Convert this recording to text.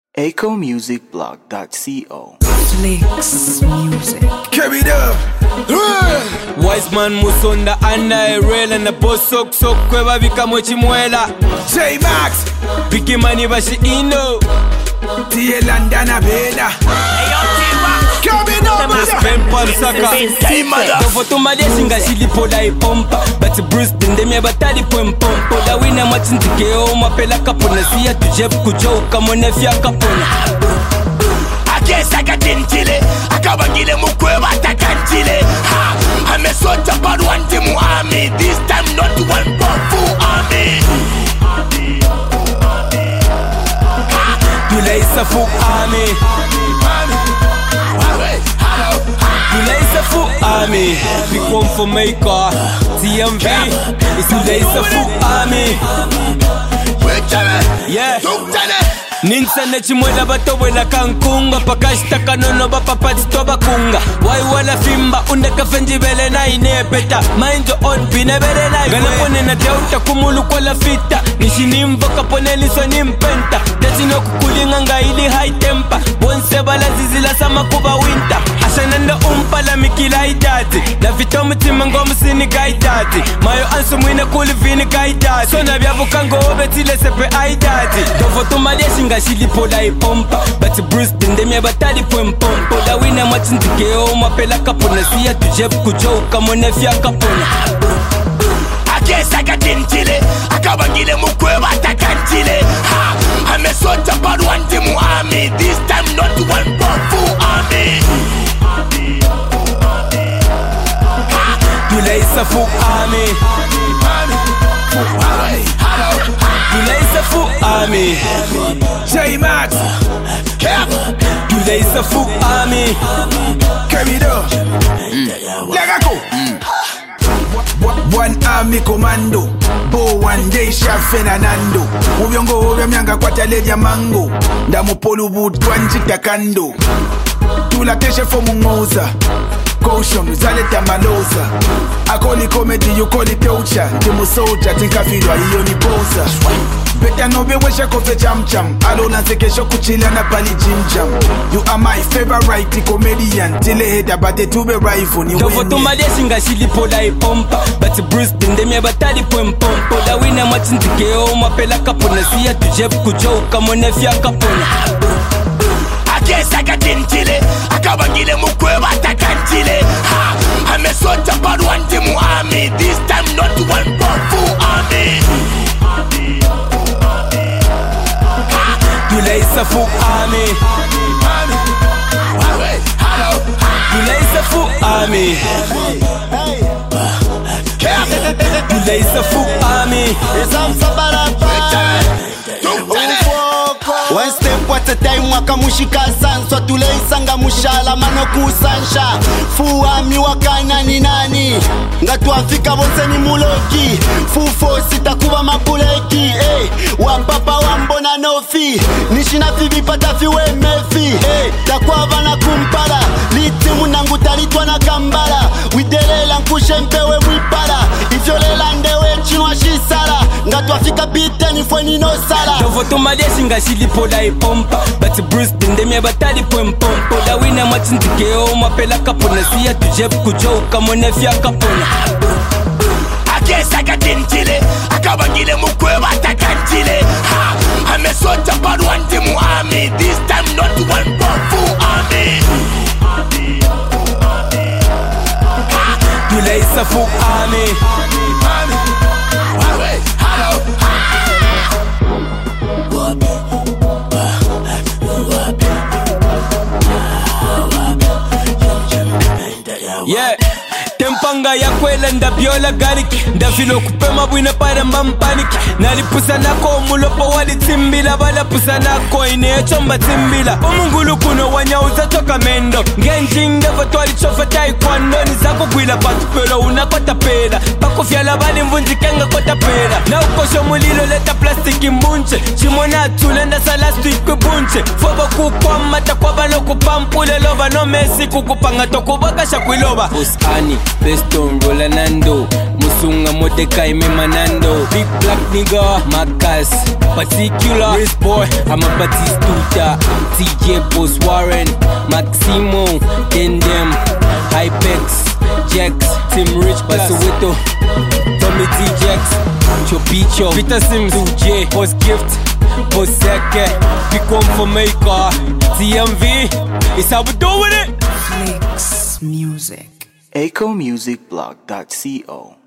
ecomusicblog.co. Flix Music. Carry it up. Wise man musonda anda erela na posok sok kweba bikamo chimwela J Max. Biki mani bashi ino Tie Landana Bela. Carry it up. Pempa saka Dofo tumade singa shilipola ipompa But Bruce dendemia batali pwempompo La wina machintikeo mapela kapona Siya tujep kujo kamone fya kapona Akesa katintile akabangile mukweba takantile ha amesota bad one team army this time not one powerful army Tulaisa fu army Tulaisa fu army Big one for maker TMV It's Tulaisa fu army Yeah Ninsane chimwela batobwela kankunga Pakashita kanono bapapati toba kunga Wai wala fimba undeka fenjibele na inepeta Mind your own binebele na Gana pone na deuta kumulu kwa la fita Nishinimbo kapone liso nimpenta Tetino kukulinga nga ili high temper Bonse bala zizila sama kuba winter Ashananda umpala mikila idati La vitomu timango musini gaidati Mayo ansu mwine kuli vini gaidati Sona biabukango obetile sepe aidati Dofo tumadesi nga shilipola ipompa But Bruce dendemia batali pwempompo La wina machintikeo mapela kapona Siya tujep kujo kamone fya kapona Akesa katintile akabangile mukweba takantile ha amesota bad one team army this time not one powerful army Tulaisa fu army Tulaisa fu army J Max. Tulaisa fu army Carry it up. Let go. One army commando. Bo one day chef Fernando. Uvyongo ovya myanga kwa taleja mango. Ndamupolu boot kwanjita kando. Tulakeshe fomu ngoza. Caution, zaleta maloza. I call it comedy, you call it culture. Timu soldier, tinka filwa, hiyo ni poza. Beta no be wesha kofe jam jam. Alona sekesho kuchila na pali jim jam. You are my favorite comedian. Tile heda bate tube rival ni Dofo win. tumadesi nga shilipola ipompa But Bruce dendemia batali pwempompo La wina machintikeo mapela kapona Siya tujep kujo kamone fya kapona Akesa katintile akabangile mukweba takantile ha amesota bad one team army this time not one powerful army Tulaisa fu army Tulaisa fu army Tulaisa fu army One step at a time wakamushika sanswa tuleisanga mushala mano kusansha Fuwa mi wakana ni nani Ngatu Afrika bonse ni muloki Fufo sitakuba mapuleki Wapapa wambona nofi Nishina fivi pata fiwe mefi Takwa vana kumpala Liti munangu talitwa na kambala Widelela nkushe mpewe mwipala Ifyolela ndewe chinwa shisala Ngatu Afrika bite nifwe nino sala Dofo tumadesi nga shilipola ipompa But Bruce dendemia batali pwempompo La wina machintikeo mapela kapona Siya tujep kujo kamone fya kapona Akesa katintile akabangile mukweba takantile ha amesota bad one team army this time not one powerful army Tulaisa fu army Yeah Tempanga ya kwela ndabiola gariki Ndafilo kupema bwine pare mbampaniki Nalipusa nako mulopo wali timbila Bala pusa nako ine chomba timbila Umungulu kuno wanyauza toka mendo Ngenjing devo twali chofa taekwondo Nizako gwila patupelo unakota pela Pako fyala bali mvunji kenga kota pela Na ukosho mulilo leta plastiki mbunche Chimona tulenda salastu ikwe bunche Fobo kukwama takwaba no kupampule loba no Messi kukupanga tokubaka shakwiloba Boss Annie, Beston, Rolanando Musunga Mordecai Memanando Big black nigga, Marcus Particular, Wrist boy, I'm a Batistuta TJ Boss Warren, Maximo Dendem, Hypex Jax, Tim Rich, Basuwito Tommy T. Jax, Chopicho, Peter Sims, 2J, Boss Gift, Boss Seke, Big One for Maker, TMV, it's how we doing it. Flix Music. EcoMusicBlog.co